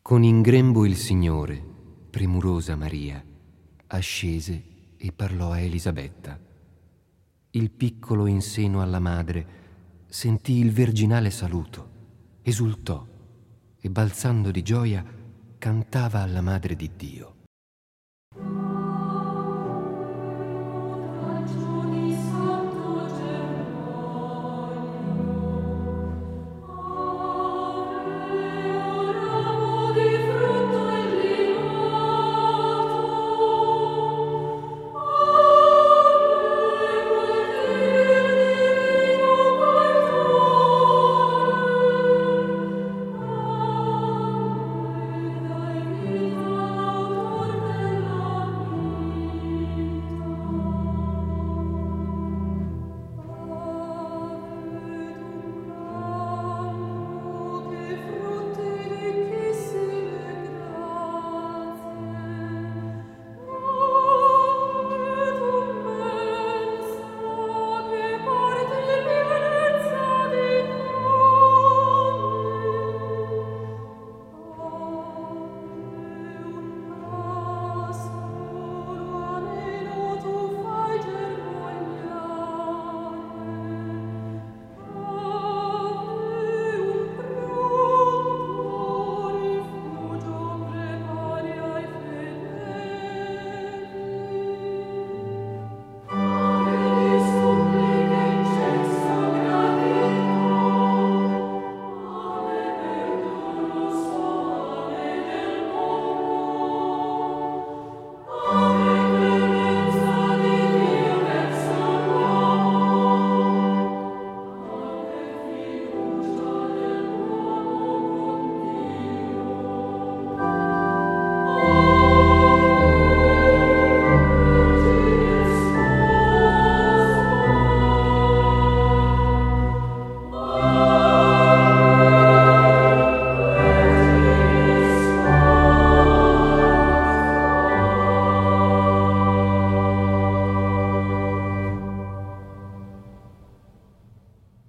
Con in grembo il Signore, premurosa Maria, ascese e parlò a Elisabetta. Il piccolo in seno alla madre sentì il virginale saluto, esultò e balzando di gioia cantava alla Madre di Dio.